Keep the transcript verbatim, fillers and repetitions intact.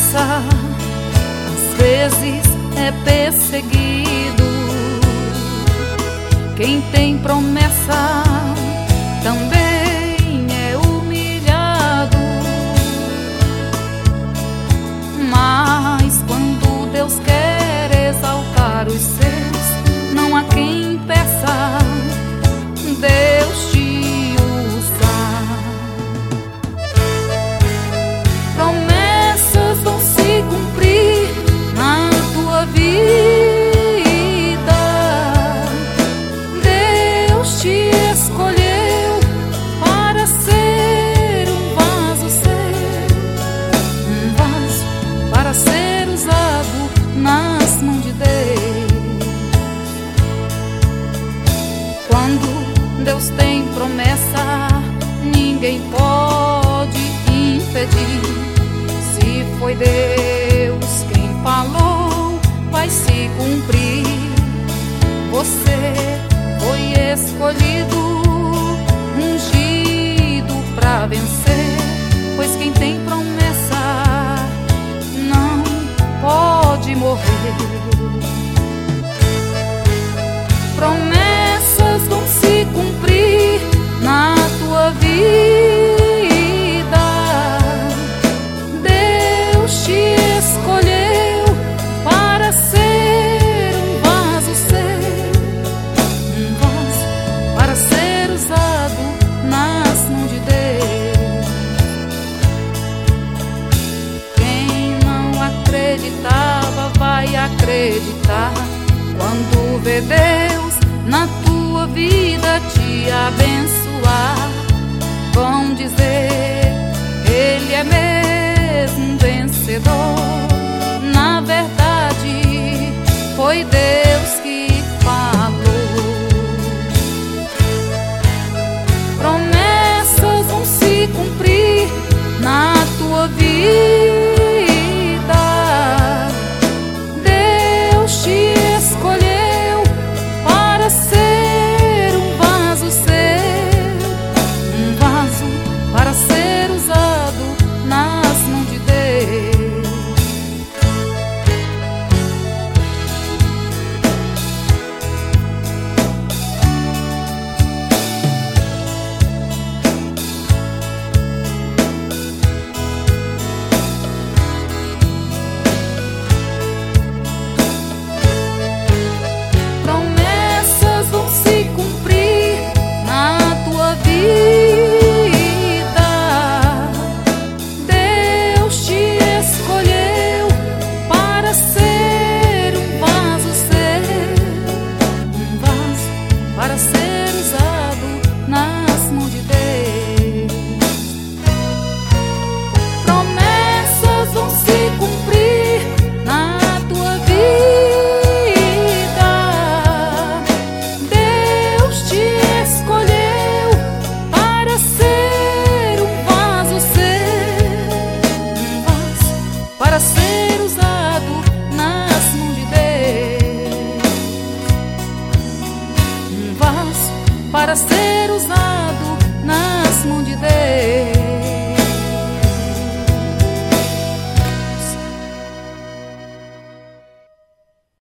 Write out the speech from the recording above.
promessa às vezes é perseguido. Quem tem promessa também é humilhado. Mas quando Deus quer exaltar os seus, não há quem impeça Deus te usar. Promessas vão se cumprir na tua vida. Deus te escolheu para ser um vaso seu, um vaso para ser usado nas mãos de Deus. Quando Deus tem promessa, ninguém pode impedir. Se foi Deus quem falou, vai se cumprir. Você foi escolhido, ungido pra vencer.